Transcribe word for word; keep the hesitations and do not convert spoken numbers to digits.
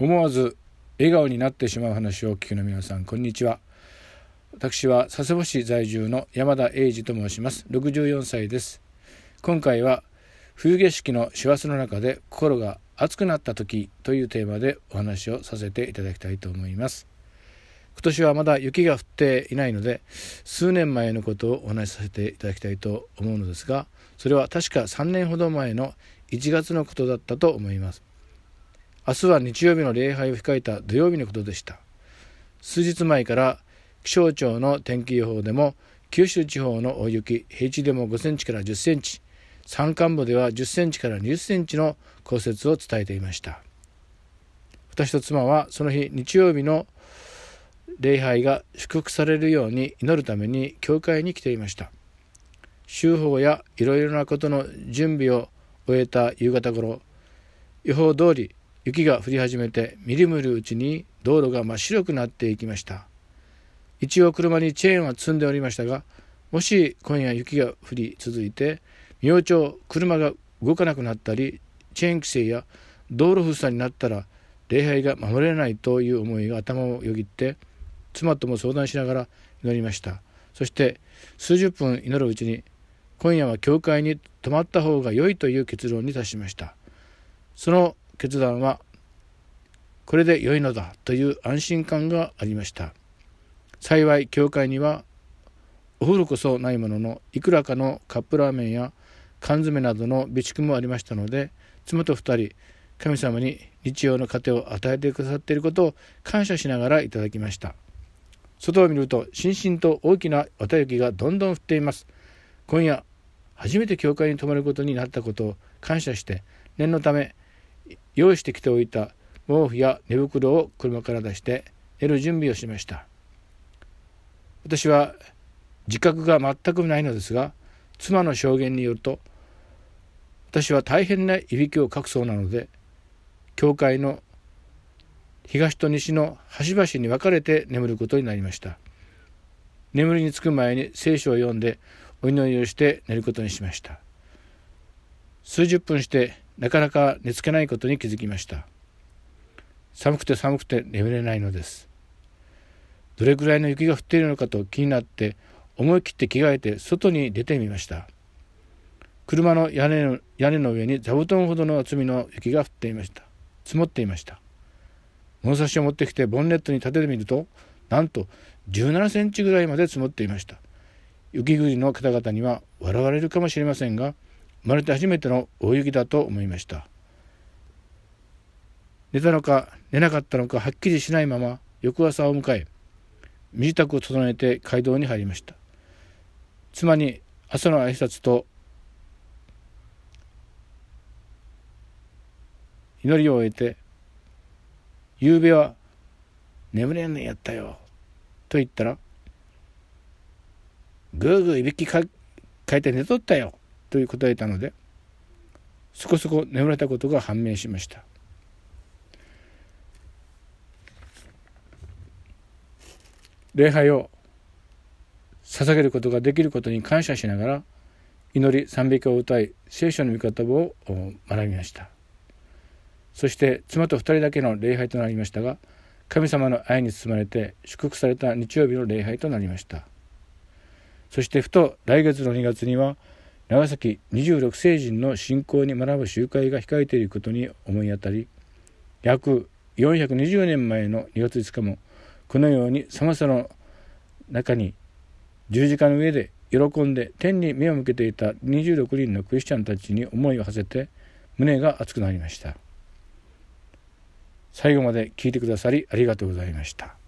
思わず笑顔になってしまう話をお聞きの皆さん、こんにちは。私は佐世保市在住の山田英二と申します。ろくじゅうよんさいです。今回は冬景色の師走の中で心が熱くなった時というテーマでお話をさせていただきたいと思います。今年はまだ雪が降っていないので、数年前のことをお話しさせていただきたいと思うのですが、それは確かさんねんほど前のいちがつのことだったと思います。明日は日曜日の礼拝を控えた土曜日のことでした。数日前から気象庁の天気予報でも九州地方の大雪、平地でもごセンチからじゅっセンチ、山間部ではじゅっセンチからにじゅっセンチの降雪を伝えていました。私と妻はその日日曜日の礼拝が祝福されるように祈るために教会に来ていました。修法やいろいろなことの準備を終えた夕方頃、予報通り雪が降り始めて、みるみるうちに道路が真っ白くなっていきました。一応車にチェーンは積んでおりましたが、もし今夜雪が降り続いて明朝車が動かなくなったり、チェーン規制や道路封鎖になったら礼拝が守れないという思いが頭をよぎって、妻とも相談しながら祈りました。そして数十分祈るうちに、今夜は教会に泊まった方が良いという結論に達しました。その決断はこれで良いのだという安心感がありました。幸い教会にはお風呂こそないものの、いくらかのカップラーメンや缶詰などの備蓄もありましたので、妻と二人神様に日曜の糧を与えてくださっていることを感謝しながらいただきました。外を見るとしんしんと大きな綿雪がどんどん降っています。今夜初めて教会に泊まることになったことを感謝して、念のため用意してきておいた毛布や寝袋を車から出して寝る準備をしました。私は自覚が全くないのですが、妻の証言によると、私は大変ないびきをかくそうなので、教会の東と西の端々に分かれて眠ることになりました。眠りにつく前に聖書を読んでお祈りをして寝ることにしました。数十分してなかなか寝つけないことに気づきました。寒くて寒くて眠れないのです。どれくらいの雪が降っているのかと気になって、思い切って着替えて外に出てみました。車の屋根の、屋根の上に座布団ほどの厚みの雪が降っていました。積もっていました。物差しを持ってきてボンネットに立ててみると、なんとじゅうななセンチぐらいまで積もっていました。雪国の方々には笑われるかもしれませんが、生まれて初めての大雪だと思いました。寝たのか寝なかったのかはっきりしないまま翌朝を迎え、身支度を整えて街道に入りました。妻に朝の挨拶と祈りを終えて、夕べは眠れんねんやったよと言ったら、ぐーぐーいびきかかいて寝とったよという答えたので、そこそこ眠れたことが判明しました。礼拝を捧げることができることに感謝しながら、祈り賛美歌を歌い、聖書の御言葉を学びました。そして妻と二人だけの礼拝となりましたが、神様の愛に包まれて祝福された日曜日の礼拝となりました。そしてふと来月のにがつには長崎にじゅうろくせい人の信仰に学ぶ集会が控えていることに思い当たり、約よんひゃくにじゅうねんまえのにがついつかもこのように寒さの中に十字架の上で喜んで天に目を向けていたにじゅうろくにんのクリスチャンたちに思いを馳せて、胸が熱くなりました。最後まで聞いてくださりありがとうございました。